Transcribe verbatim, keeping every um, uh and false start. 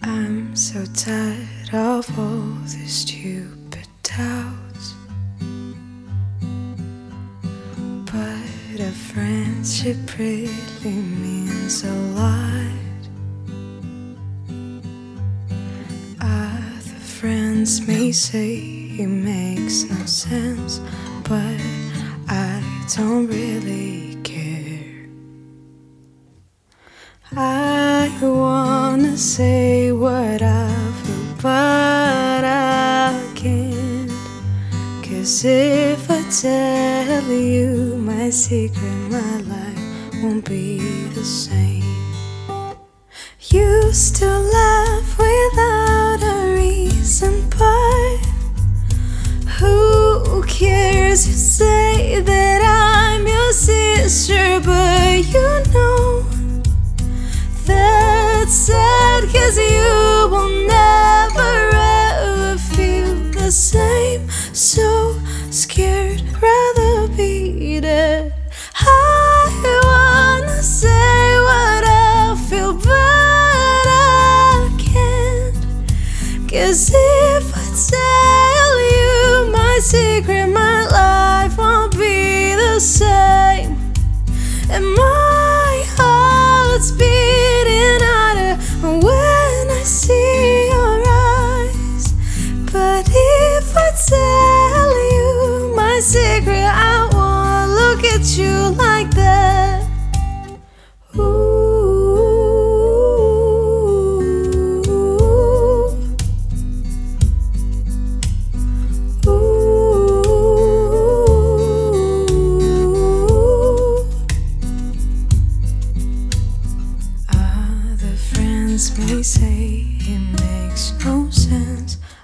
I'm so tired of all these stupid doubts, but a friendship really means a lot. Other friends may say it makes no sense, but I don't really care. I wanna say what I feel, but I can't. 'Cause if I tell you my secret, my life won't be the same. Used to laugh without a reason, but who cares? You say that I'm your sister, but you know that's sad, 'cause you will never ever feel the same. So scared, rather be dead. I wanna say what I feel, but I can't. 'Cause if I tell you my secret, my life won't be the same. And my heart's beating harder when I see your eyes. But if I tell you my secret, I won't look at you like that. May say it makes no sense.